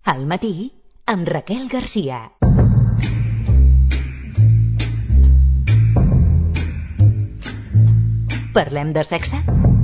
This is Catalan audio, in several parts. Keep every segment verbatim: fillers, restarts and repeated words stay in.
Al matí, amb Raquel Garcia. Parlem de sexe?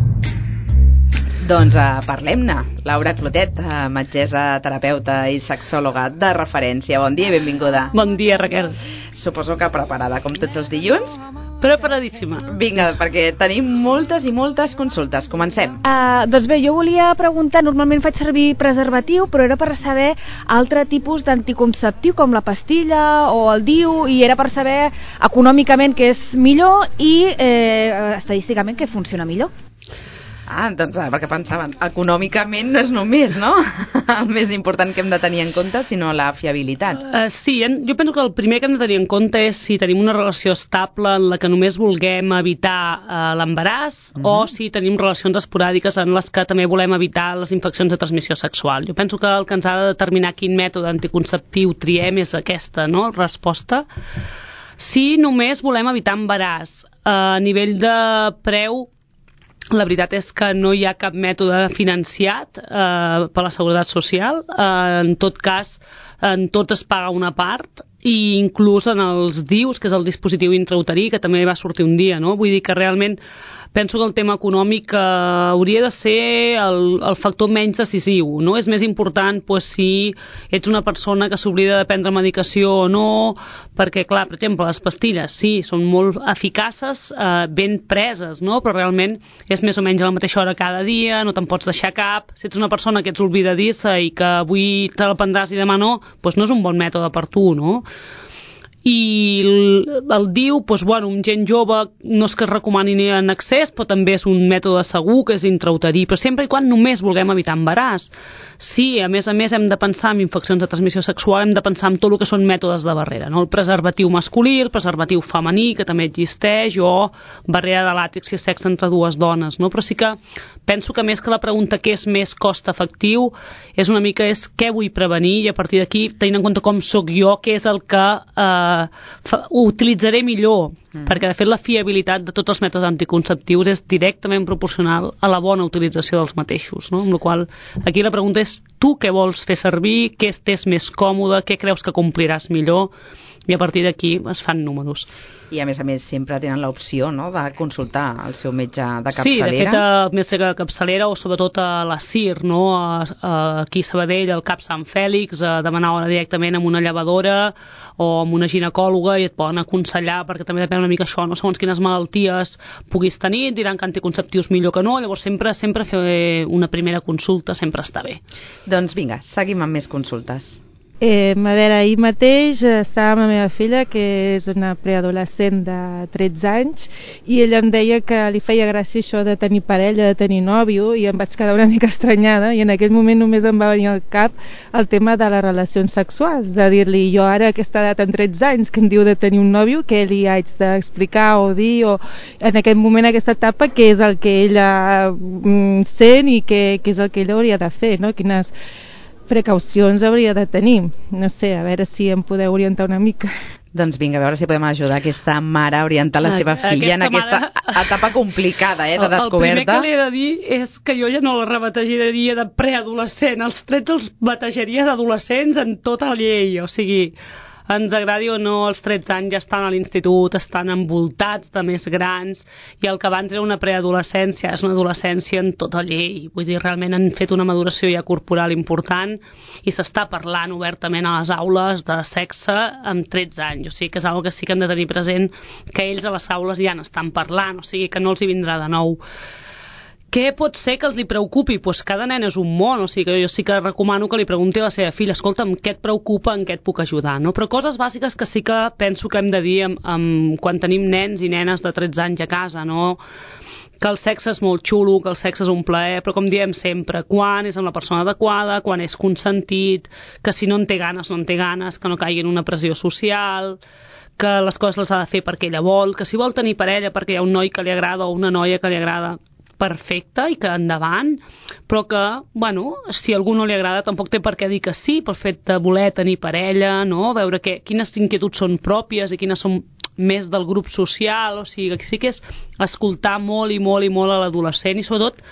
Doncs uh, parlem-ne. Laura Clotet, uh, metgessa, terapeuta i sexòloga de referència. Bon dia i benvinguda. Bon dia, Raquel. Suposo que preparada, com tots els dilluns. Preparadíssima. Vinga, perquè tenim moltes i moltes consultes. Comencem. Uh, doncs bé, jo volia preguntar, normalment faig servir preservatiu, però era per saber altre tipus d'anticonceptiu, com la pastilla o el D I U, i era per saber econòmicament què és millor i eh, estadísticament què funciona millor. Ah, doncs ah, perquè pensaven, econòmicament no és només, no? El més important que hem de tenir en compte, sinó la fiabilitat. Uh, sí, jo penso que el primer que hem de tenir en compte és si tenim una relació estable en la que només vulguem evitar uh, l'embaràs, uh-huh. o si tenim relacions esporàdiques en les que també volem evitar les infeccions de transmissió sexual. Jo penso que el que ens ha de determinar quin mètode anticonceptiu triem és aquesta, no?, resposta. Si només volem evitar embaràs, uh, a nivell de preu, la veritat és que no hi ha cap mètode financiat eh, per la Seguretat Social. Eh, en tot cas, en tot es paga una part, i inclús en els D I Us, que és el dispositiu intrauterí, que també va sortir un dia, no? Vull dir que realment penso que el tema econòmic eh, hauria de ser el, el factor menys decisiu, no? És més important pues, si ets una persona que s'oblida de prendre medicació o no, perquè, clar, per exemple, les pastilles, sí, són molt eficaces, eh, ben preses, no? Però realment és més o menys a la mateixa hora cada dia, no te'n pots deixar cap. Si ets una persona que ets oblidadissa i que avui te la prendràs i demà no, doncs no és un bon mètode per tu, no? I el, el D I U, doncs, bueno, un gent jove no és que es recomani ni en excés, però també és un mètode segur, que és intrauterí, però sempre i quan només vulguem evitar embaràs. Sí, a més a més hem de pensar en infeccions de transmissió sexual, hem de pensar en tot el que són mètodes de barrera, no? El preservatiu masculí, el preservatiu femení, que també existeix, o barrera de làtex i sexe entre dues dones, no? Però sí que penso que més que la pregunta què és més cost efectiu, és una mica és què vull prevenir, i a partir d'aquí, tenint en compte com sóc jo, què és el que eh, fa, utilitzaré millor, mm. perquè de fet la fiabilitat de tots els mètodes anticonceptius és directament proporcional a la bona utilització dels mateixos, no? Amb la qual aquí la pregunta és tu què vols fer servir, què t'és més còmode, què creus que compliràs millor, i a partir d'aquí es fan números. I a més a més sempre tenen l'opció, no?, de consultar el seu metge de capçalera. Sí, de fet el metge de capçalera, o sobretot a la C I R, no?, a, a, aquí a Sabadell, al Cap Sant Fèlix, a demanar hora directament amb una llevadora o amb una ginecòloga, i et poden aconsellar, perquè també depèn una mica això, no?, segons quines malalties puguis tenir, diran que anticonceptius millor que no, llavors sempre sempre fer una primera consulta sempre està bé. Doncs vinga, seguim amb més consultes. Eh, a veure, ahir mateix estava amb la meva filla, que és una preadolescent de tretze anys, i ella em deia que li feia gràcia això de tenir parella, de tenir nòvio, i em vaig quedar una mica estranyada, i en aquell moment només em va venir al cap el tema de les relacions sexuals, de dir-li jo ara a aquesta edat en tretze anys que em diu de tenir un nòvio, què li haig d'explicar o dir, o en aquest moment, en aquesta etapa, què és el que ella mm, sent i què, què és el que ella hauria de fer, no? Quines precaucions hauria de tenir. No sé, a veure si em podeu orientar una mica. Doncs vinga, a veure si podem ajudar aquesta mare a orientar la seva filla en aquesta mare... etapa complicada, eh, de descoberta. El primer que li he de dir és que jo ja no la rebatejaria de preadolescent, els trets els batejaria d'adolescents en tota la llei, o sigui, ens agradi o no, els tretze anys ja estan a l'institut, estan envoltats de més grans, i el que abans era una preadolescència és una adolescència en tota llei. Vull dir, realment han fet una maduració ja corporal important, i s'està parlant obertament a les aules de sexe amb tretze anys. O sigui que és una cosa que sí que hem de tenir present, que ells a les aules ja n'estan parlant, o sigui que no els hi vindrà de nou. Què pot ser que els li preocupi? Doncs cada nen és un món, o sigui que jo sí que recomano que li pregunti a la seva filla, escolta'm, què et preocupa, en què et puc ajudar, no? Però coses bàsiques que sí que penso que hem de dir amb, amb, quan tenim nens i nenes de tretze anys a casa, no? Que el sexe és molt xulo, que el sexe és un plaer, però com diem sempre, quan és amb la persona adequada, quan és consentit, que si no en té ganes, no en té ganes, que no caigui en una pressió social, que les coses les ha de fer perquè ella vol, que si vol tenir parella perquè hi ha un noi que li agrada o una noia que li agrada, perfecte, i que endavant, però que, bueno, si a algú no li agrada tampoc té per què dir que sí, pel fet de voler tenir parella, no? Veure que, quines inquietuds són pròpies i quines són més del grup social, o sigui, que sí que és escoltar molt i molt i molt a l'adolescent, i sobretot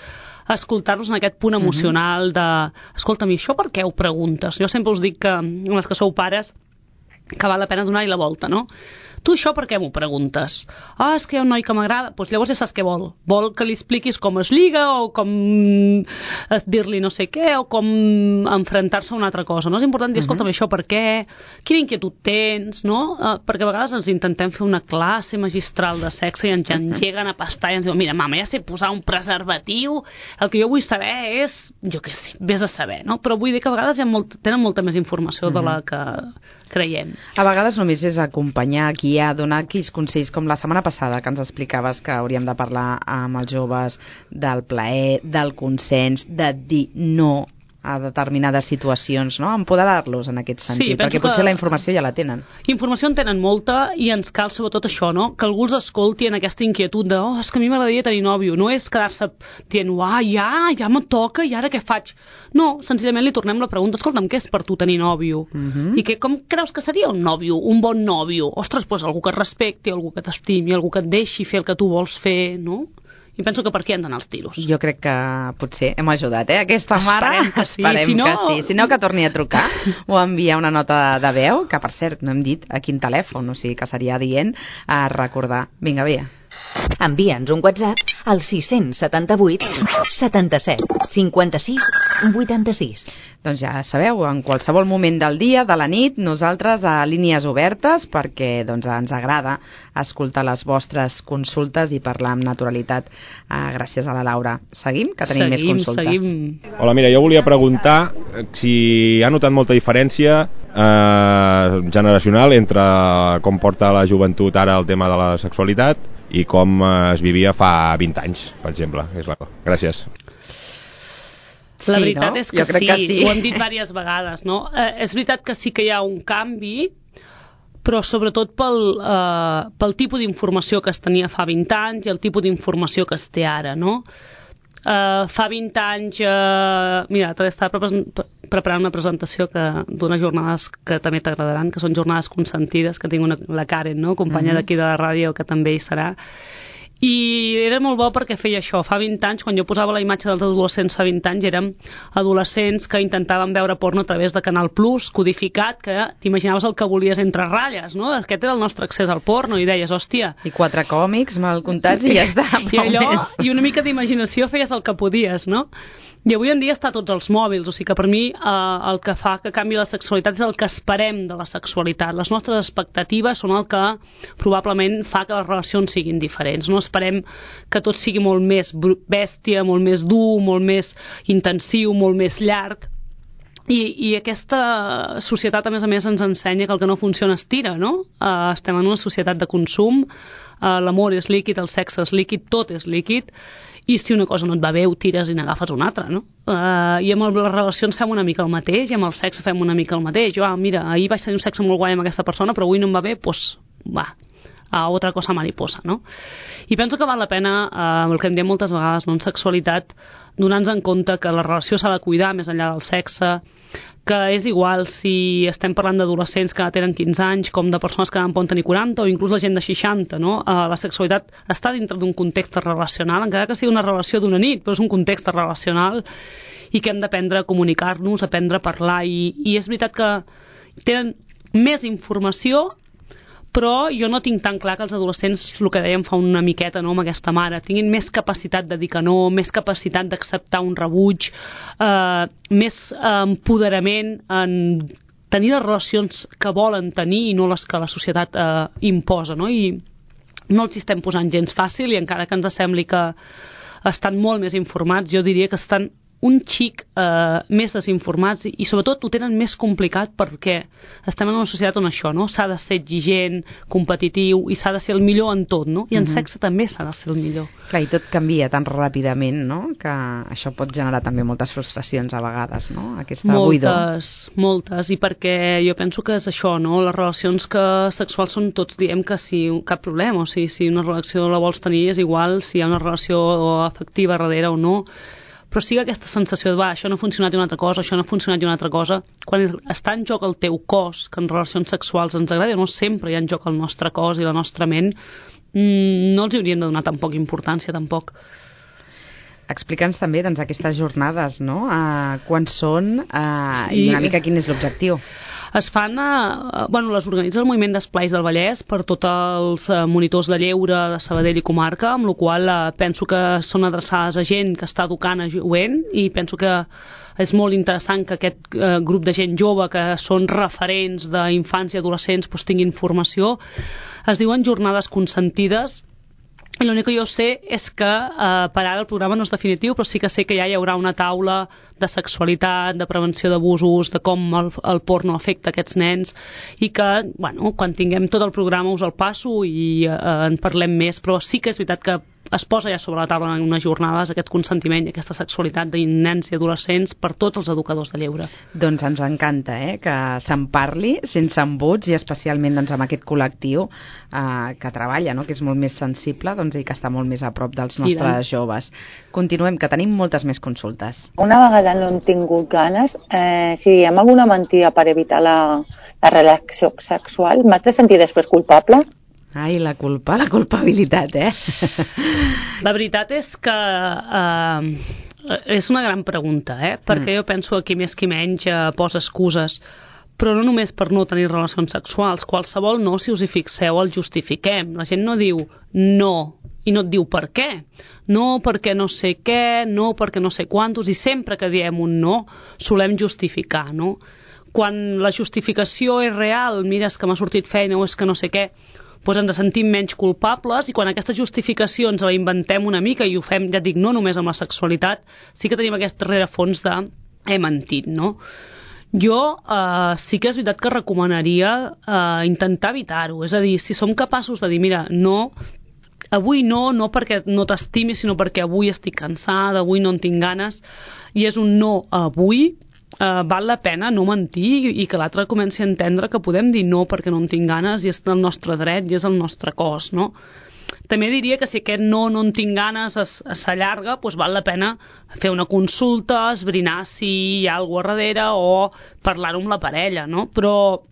escoltar-los en aquest punt emocional de, escolta'm, i això per què ho preguntes? Jo sempre us dic que, les que sou pares, que val la pena donar-hi la volta, no? Tu això per què m'ho preguntes? Ah, és que hi ha un noi que m'agrada. Doncs llavors ja saps què vol. Vol que li expliquis com es lliga o com dir-li no sé què o com enfrontar-se a una altra cosa. No és important dir, escolta'm, això per què? Quina inquietud tens? No? Uh, perquè a vegades ens intentem fer una classe magistral de sexe i ens engeguen a pastar i ens diuen, mira, mama, ja sé posar un preservatiu, el que jo vull saber és, jo què sé, vés a saber, no? Però vull dir que a vegades hi ha molt, tenen molta més informació de la que creiem. A vegades només és acompanyar, guiar, donar aquells consells, com la setmana passada que ens explicaves que hauríem de parlar amb els joves del plaer, del consens, de dir no a determinades situacions, no? Empoderar-los en aquest sentit, sí, perquè potser la informació ja la tenen. Informació en tenen molta i ens cal sobretot això, no? Que algú els escolti en aquesta inquietud de, oh, és que a mi m'agradaria tenir nòvio, no és quedar-se dient, ah, ja, ja me toca, i ara què faig? No, senzillament li tornem la pregunta, escolta'm, què és per tu tenir nòvio? Uh-huh. I que, com creus que seria un nòvio, un bon nòvio? Ostres, doncs algú que et respecti, algú que t'estimi, algú que et deixi fer el que tu vols fer, no? I penso que per aquí han d'anar els tiros. Jo crec que potser hem ajudat, eh? Aquesta mare... Esperem que sí. Esperem si no... que sí. Si no, que torni a trucar o enviar una nota de veu, que per cert, no hem dit a quin telèfon, o sigui que seria dient a recordar. Vinga, bé. Envia'ns un WhatsApp al sis set vuit setanta-set cinquanta-sis vuitanta-sis. Doncs ja sabeu, en qualsevol moment del dia, de la nit, nosaltres a línies obertes, perquè doncs, ens agrada escoltar les vostres consultes i parlar amb naturalitat. Ah, gràcies a la Laura. Seguim, que tenim seguim, més consultes. Seguim. Hola, mira, jo volia preguntar si ha notat molta diferència eh, generacional entre com porta la joventut ara el tema de la sexualitat i com es vivia fa vint anys, per exemple. Gràcies. La sí, veritat no? és que sí, que sí, ho hem dit diverses vegades, no? Eh, és veritat que sí que hi ha un canvi, però sobretot pel, eh, pel tipus d'informació que es tenia fa vint anys i el tipus d'informació que es té ara, no? Uh, fa vint anys, uh, mira, estava pre preparant una presentació d'unes jornades que també t'agradaran, que són jornades consentides, que tinc una, la Karen, no? Companya uh-huh. d'aquí de la ràdio, que també hi serà. I era molt bo perquè feia això. Fa vint anys, quan jo posava la imatge dels adolescents fa vint anys, érem adolescents que intentaven veure porno a través de Canal Plus, codificat, que t'imaginaves el que volies entre ratlles, no? Aquest era el nostre accés al porno, i deies, hòstia... I quatre còmics mal comptats i ja està. I, allò, i una mica d'imaginació feies el que podies, no? I avui en dia està a tots els mòbils, o sigui que per mi eh, el que fa que canvi la sexualitat és el que esperem de la sexualitat. Les nostres expectatives són el que probablement fa que les relacions siguin diferents. No esperem que tot sigui molt més bèstia, molt més dur, molt més intensiu, molt més llarg. I, i aquesta societat, a més a més, ens ensenya que el que no funciona es tira, no? Eh, estem en una societat de consum, eh, l'amor és líquid, el sexe és líquid, tot és líquid, i si una cosa no et va bé, ho tires i n'agafes una altra, no? Uh, I amb les relacions fem una mica el mateix, i amb el sexe fem una mica el mateix. Jo, ah, mira, ahir vaig tenir un sexe molt guai amb aquesta persona, però avui no em va bé, doncs, va, a altra cosa mariposa, no? I penso que val la pena, uh, el que em diem moltes vegades, no, en sexualitat, donar-nos en compte que la relació s'ha de cuidar més enllà del sexe, que és igual si estem parlant d'adolescents que tenen quinze anys com de persones que en poden tenir quaranta o inclús la gent de seixanta, no? Uh, la sexualitat està dintre d'un context relacional, encara que sigui una relació d'una nit, però és un context relacional i que hem d'aprendre a comunicar-nos, aprendre a parlar i, i és veritat que tenen més informació, però jo no tinc tan clar que els adolescents, el que dèiem fa una miqueta, no, amb aquesta mare, tinguin més capacitat de dir que no, més capacitat d'acceptar un rebuig, eh, més eh, empoderament en tenir les relacions que volen tenir i no les que la societat eh, imposa, no? I no els estem posant gens fàcil i encara que ens sembli que estan molt més informats, jo diria que estan un xic eh, més desinformats i, i sobretot ho tenen més complicat perquè estem en una societat on això, no? S'ha de ser exigent, competitiu i s'ha de ser el millor en tot, no? I en uh-huh. sexe també s'ha de ser el millor. Clar, i tot canvia tan ràpidament, no? Que això pot generar també moltes frustracions a vegades, no? Aquesta buidor. Moltes, moltes, i perquè jo penso que és això, no? Les relacions que sexuals són, tots diem que sí, cap problema, o sigui, si una relació la vols tenir és igual si hi ha una relació afectiva darrere o no, però sí que aquesta sensació de, va, això no ha funcionat i una altra cosa, això no ha funcionat i una altra cosa, quan està en joc el teu cos, que en relacions sexuals ens agrada, no sempre hi ha en joc el nostre cos i la nostra ment, mmm, no els hi hauríem de donar tan poca importància, tampoc. Explica'ns també doncs, aquestes jornades, no? Uh, quan són uh, sí. I una mica quin és l'objectiu. Es fan, eh, bueno, les organitza el Moviment d'Esplais del Vallès per tots els eh, monitors de lleure de Sabadell i comarca, amb la qual eh, penso que són adreçades a gent que està educant a jovent, i penso que és molt interessant que aquest eh, grup de gent jove que són referents d'infants i adolescents doncs, tinguin formació. Es diuen jornades consentides. I l'únic que jo sé és que eh, per ara el programa no és definitiu, però sí que sé que ja hi haurà una taula de sexualitat, de prevenció d'abusos, de com el, el porno afecta aquests nens, i que, bueno, quan tinguem tot el programa us el passo i eh, en parlem més, però sí que és veritat que es posa ja sobre la taula en unes jornades aquest consentiment i aquesta sexualitat de nens i adolescents per tots els educadors de lleure. Doncs ens encanta eh, que se'n parli sense embuts, i especialment doncs, amb aquest col·lectiu eh, que treballa, no? Que és molt més sensible, doncs, i que està molt més a prop dels nostres joves. Continuem, que tenim moltes més consultes. Una vegada no hem tingut ganes, eh, si diem alguna mentida per evitar la, la relació sexual, m'has de sentir després culpable? Ai, la culpa, la culpabilitat, eh? La veritat és que eh, és una gran pregunta, eh? Perquè mm. jo penso que qui més qui menys eh, posa excuses, però no només per no tenir relacions sexuals. Qualsevol no, si us hi fixeu, el justifiquem. La gent no diu no i no et diu per què. No perquè no sé què, no perquè no sé quantos, i sempre que diem un no solem justificar, no? Quan la justificació és real, mira, és que m'ha sortit feina o és que no sé què, doncs ens sentim menys culpables, i quan aquesta justificació ens la inventem una mica i ho fem, ja et dic, no només amb la sexualitat, sí que tenim aquest rerefons de he mentit, no? Jo eh, sí que és veritat que recomanaria eh, intentar evitar-ho, és a dir, si som capaços de dir, mira, no, avui no, no perquè no t'estimi, sinó perquè avui estic cansada, avui no en tinc ganes, i és un no avui, Uh, val la pena no mentir i que l'altre comenci a entendre que podem dir no perquè no en tinc ganes i és el nostre dret i és el nostre cos, no? També diria que si aquest no, no en tinc ganes s'allarga, doncs val la pena fer una consulta, esbrinar si hi ha alguna cosa darrere o parlar-ho amb la parella, no? Però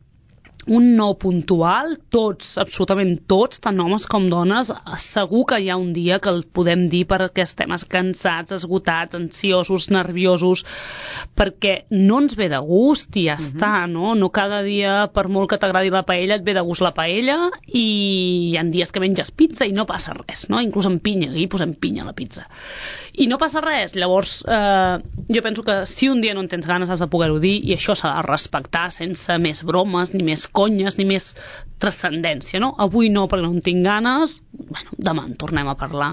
un no puntual, tots, absolutament tots, tant homes com dones, segur que hi ha un dia que el podem dir perquè estem cansats, esgotats, ansiosos, nerviosos, perquè no ens ve de gust i ja uh-huh. està, no? No cada dia, per molt que t'agradi la paella, et ve de gust la paella, i hi ha dies que menges pizza i no passa res, no? Inclús amb pinya, aquí posem pinya a la pizza. I no passa res, llavors eh, jo penso que si un dia no en tens ganes has de poder-ho dir, i això s'ha de respectar sense més bromes, ni més conyes, ni més transcendència, no? Avui no perquè no en tinc ganes, bueno, demà en tornem a parlar.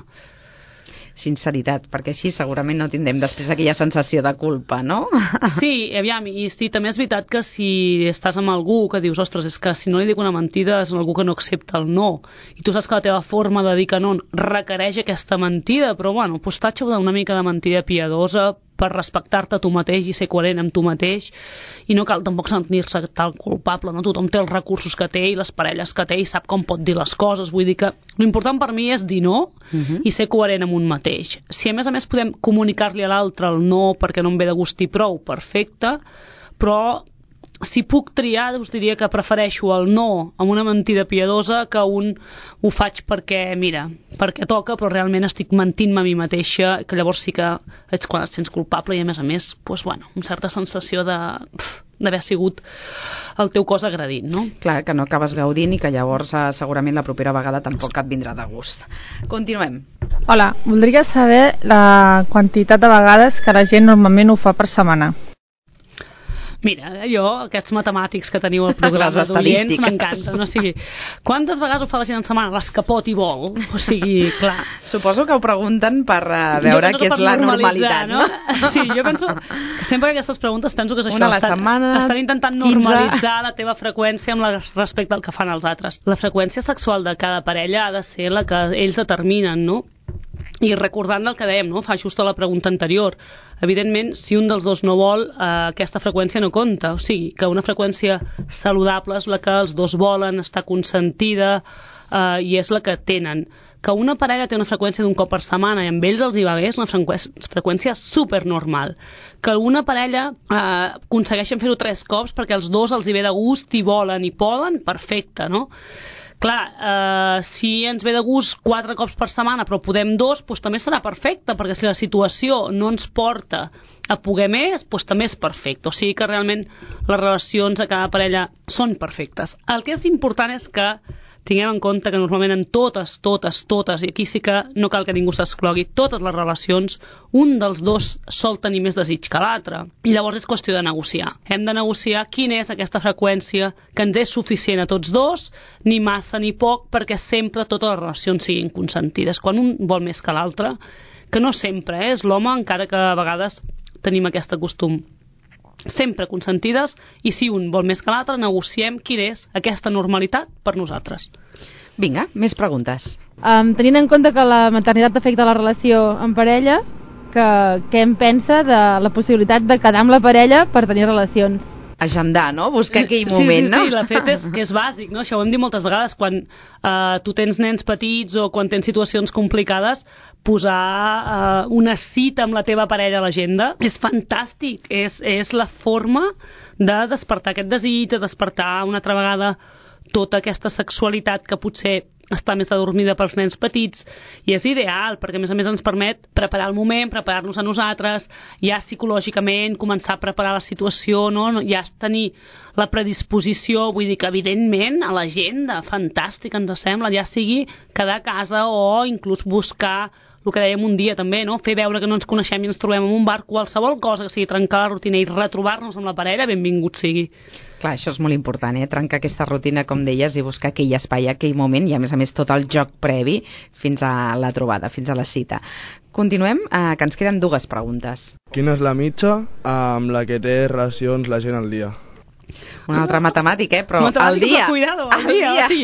Sinceritat, perquè així segurament no tindrem després aquella sensació de culpa, no? Sí, aviam, i sí, també és veritat que si estàs amb algú que dius, ostres, és que si no li dic una mentida és algú que no accepta el no, i tu saps que la teva forma de dir que no requereix aquesta mentida, però bueno, doncs tatxa una mica de mentida piadosa per respectar-te a tu mateix i ser coherent amb tu mateix, i no cal tampoc sentir-se tan culpable, no? Tothom té els recursos que té i les parelles que té i sap com pot dir les coses, vull dir que l'important per mi és dir no uh-huh. i ser coherent amb un mateix. Si a més a més podem comunicar-li a l'altre el no perquè no em ve de gust i prou, perfecte, però si puc triar, us diria que prefereixo el no amb una mentida piadosa que un ho faig perquè, mira, perquè toca, però realment estic mentint-me a mi mateixa, que llavors sí que ets quan et sents culpable i a més a més, doncs, bueno, una certa sensació de d'haver sigut el teu cos agredit, no? Clar, que no acabes gaudint i que llavors eh, segurament la propera vegada tampoc et vindrà de gust. Continuem. Hola, voldria saber la quantitat de vegades que la gent normalment ho fa per setmana. Mira, jo, aquests matemàtics que teniu al programa d'oients m'encanten, o sigui, quantes vegades ho fa la gent en setmana? Les que pot i vol, o sigui, clar. Suposo que ho pregunten per uh, veure què és la normalitat, no? no? Sí, jo penso que sempre que aquestes preguntes penso que és això, una a la estan, setmana, estan intentant normalitzar quinze la teva freqüència amb la, respecte al que fan els altres. La freqüència sexual de cada parella ha de ser la que ells determinen, no? I recordant el que dèiem, no? Fa just a la pregunta anterior, evidentment, si un dels dos no vol, eh, aquesta freqüència no compta, o sigui, que una freqüència saludable és la que els dos volen, està consentida eh, i és la que tenen. Que una parella té una freqüència d'un cop per setmana i amb ells els hi va bé, és una freqüència supernormal. Que una parella eh, aconsegueixen fer-ho tres cops perquè els dos els hi ve de gust i volen i poden, perfecte, no? Clar, eh, si ens ve de gust quatre cops per setmana però podem dos, doncs també serà perfecte, perquè si la situació no ens porta a poder més, doncs també és perfecte. O sigui que realment les relacions a cada parella són perfectes. El que és important és que tinguem en compte que normalment en totes, totes, totes, i aquí sí que no cal que ningú s'exclogui, totes les relacions, un dels dos sol tenir més desig que l'altre. I llavors és qüestió de negociar. Hem de negociar quina és aquesta freqüència que ens és suficient a tots dos, ni massa ni poc, perquè sempre totes les relacions siguin consentides. Quan un vol més que l'altre, que no sempre eh, és l'home, encara que a vegades tenim aquest costum, sempre consentides, i si un vol més que l'altre, negociem quina és aquesta normalitat per nosaltres. Vinga, més preguntes. Um, tenint en compte que la maternitat afecta la relació en parella, que, què em pensa de la possibilitat de quedar amb la parella per tenir relacions? Agendar, no? Buscar aquell moment, sí, sí, no? Sí, sí, la fet és que és bàsic, no? Això ho hem dit moltes vegades, quan eh, tu tens nens petits o quan tens situacions complicades, posar eh, una cita amb la teva parella a l'agenda és fantàstic, és, és la forma de despertar aquest desig, de despertar una altra vegada tota aquesta sexualitat que potser està més adormida pels nens petits, i és ideal perquè a més a més ens permet preparar el moment, preparar-nos a nosaltres, ja psicològicament començar a preparar la situació, no? Ja tenir la predisposició, vull dir que evidentment a l'agenda, fantàstic ens sembla, ja sigui quedar a casa o inclús buscar el que dèiem un dia també, no? Fer veure que no ens coneixem i ens trobem en un bar, qualsevol cosa que sigui trencar la rutina i retrobar-nos amb la parella, benvingut sigui. Clar, això és molt important, eh? Trencar aquesta rutina, com deies, i buscar aquell espai, aquell moment, i a més a més tot el joc previ fins a la trobada, fins a la cita. Continuem, eh, que ens queden dues preguntes. Quina és la mitja amb la que té relacions la gent al dia? Un altre matemàtic, eh? Però matemàtic, al dia. Però cuidado, al dia. dia. O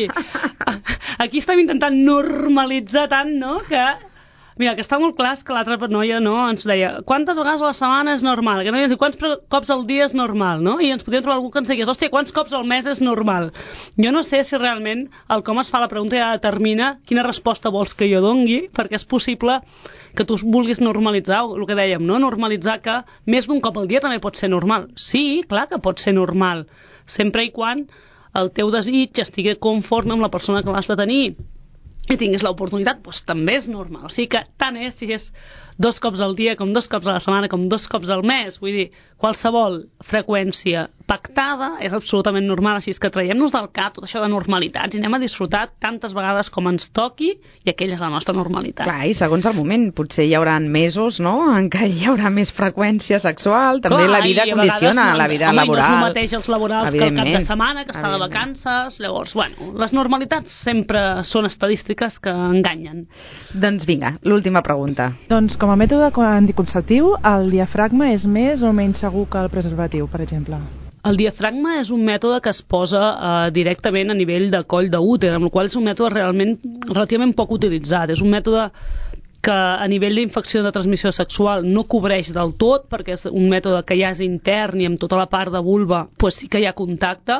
sigui, aquí estem intentant normalitzar tant, no?, que mira, que està molt clar és que l'altra noia no, ens deia quantes vegades a la setmana és normal, que no ens diu quants cops al dia és normal, no? I ens podíem trobar algú que ens digués, hòstia, quants cops al mes és normal? Jo no sé si realment el com es fa la pregunta ja determina quina resposta vols que jo dongui, perquè és possible que tu vulguis normalitzar el que dèiem, no? Normalitzar que més d'un cop al dia també pot ser normal. Sí, clar que pot ser normal, sempre i quan el teu desig estigui conforme amb la persona que l'has de tenir i tinguis l'oportunitat, doncs també és normal. O sigui que tant és si és dos cops al dia, com dos cops a la setmana, com dos cops al mes. Vull dir, qualsevol freqüència pactada és absolutament normal, així que traiem-nos del cap tot això de normalitats i anem a disfrutar tantes vegades com ens toqui, i aquella és la nostra normalitat. Clar, i segons el moment, potser hi haurà mesos, no?, en què hi haurà més freqüència sexual, també clar, la vida condiciona, no, la vida home, laboral. No és el mateix els laborals que el cap de setmana, que està de vacances, llavors, bueno, les normalitats sempre són estadístiques que enganyen. Doncs vinga, l'última pregunta. Doncs com a mètode anticonceptiu, el diafragma és més o menys segur que el preservatiu, per exemple? El diafragma és un mètode que es posa eh, directament a nivell de coll d'úter, amb el qual és un mètode realment relativament poc utilitzat. És un mètode que a nivell d'infecció de transmissió sexual no cobreix del tot, perquè és un mètode que ja és intern i amb tota la part de vulva pues sí que hi ha contacte,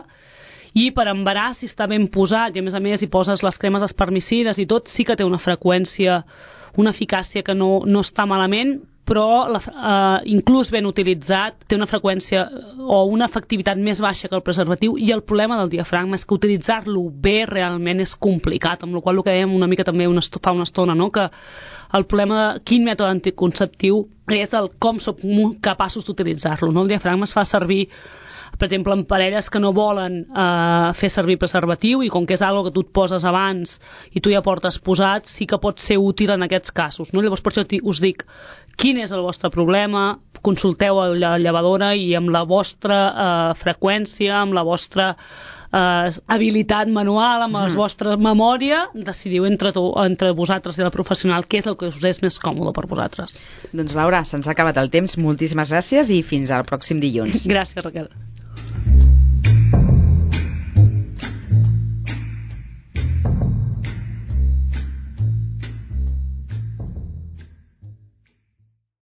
i per embaràs, si està ben posat i a més a més hi poses les cremes espermicides i tot, sí que té una freqüència, una eficàcia que no, no està malament, però la, eh, inclús ben utilitzat té una freqüència o una efectivitat més baixa que el preservatiu, i el problema del diafragma és que utilitzar-lo bé realment és complicat, amb la qual cosa el que dèiem una mica també una esto, fa una estona, no? Que el problema de quin mètode anticonceptiu és el com som capaços d'utilitzar-lo, no? El diafragma es fa servir per exemple, en parelles que no volen eh, fer servir preservatiu, i com que és algo que tu et poses abans i tu ja portes posat, sí que pot ser útil en aquests casos, no? Llavors per això us dic, quin és el vostre problema, consulteu a la llevadora i amb la vostra eh, freqüència, amb la vostra eh, habilitat manual, amb la vostra memòria, decidiu entre, tu, entre vosaltres i la professional què és el que us és més còmode per vosaltres. Doncs Laura, se'ns ha acabat el temps, moltíssimes gràcies i fins al pròxim dilluns. Gràcies, Raquel.